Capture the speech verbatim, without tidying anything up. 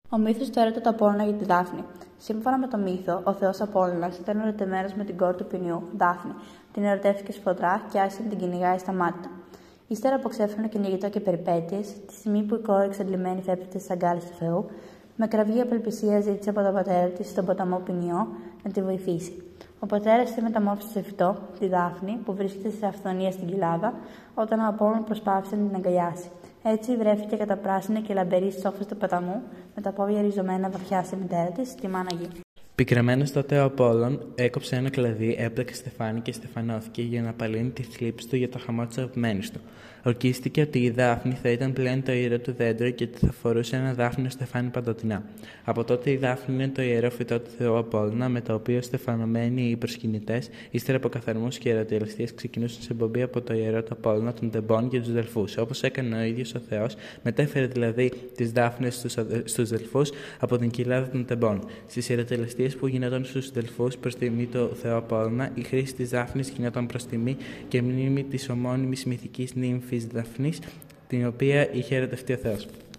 Ο μύθος του έρωτα του Απόλλωνα για τη Δάφνη. Σύμφωνα με το μύθο, ο θεός Απόλλωνας ήταν ερωτευμένος με την κόρη του ποινιού, Δάφνη. Την ερωτεύτηκε σφοδρά και άρχισε να την κυνηγάει στα μάτια. Ύστερα από ξέφρενο κυνηγητό και περιπέτειες, τη στιγμή που η κόρη εξαντλημένη φέπτεται στις αγκάλες του Θεού, με κραυγή απελπισία ζήτησε από τον πατέρα της στον ποταμό Ποινιό να τη βοηθήσει. Ο πατέρας τη μεταμόρφωσε σε φυτό, τη Δάφνη, που βρίσκεται σε αυθονία στην κοιλάδα, όταν ο Απόλλων προσπάθησε να την αγκαλιάσει. Έτσι βρέθηκε καταπράσινη και λαμπερή στις όχθες του ποταμού, με τα πόδια ριζωμένα βαθιά στη μητέρα της, τη μάνα γη. Πικραμένος τότε ο Απόλλων έκοψε ένα κλαδί, έπλεξε στεφάνι και στεφανώθηκε για να απαλύνει τη θλίψη του για το χαμό της αγαπημένης του. Ορκίστηκε ότι η Δάφνη θα ήταν πλέον το ιερό του δέντρο και ότι θα φορούσε ένα δάφνιο στεφάνι παντοτινά. Από τότε η Δάφνη είναι το ιερό φυτό του Θεού Απόλλωνα, με το οποίο στεφανωμένοι οι προσκυνητές, ύστερα από καθαρμούς και ιεροτελεστίες, ξεκινούσαν σε πομπή από το ιερό του Απόλλωνα των τεμπών και τους δελφούς. Όπως έκανε ο ίδιος ο Θεός, μετέφερε δηλαδή τις Δάφνες στους, στους δελφούς από την κοιλάδα των τεμπών. Στις ιεροτελεστίες που γινόταν στους δελφούς προς τιμή του Θεού Απόλλωνα, η χρήση της Δάφνης γινόταν προς τιμή και μνήμη της ομώνυμης μυθικής νύμφης Δαφνής, την οποία είχε ερωτευτεί ο Θεός.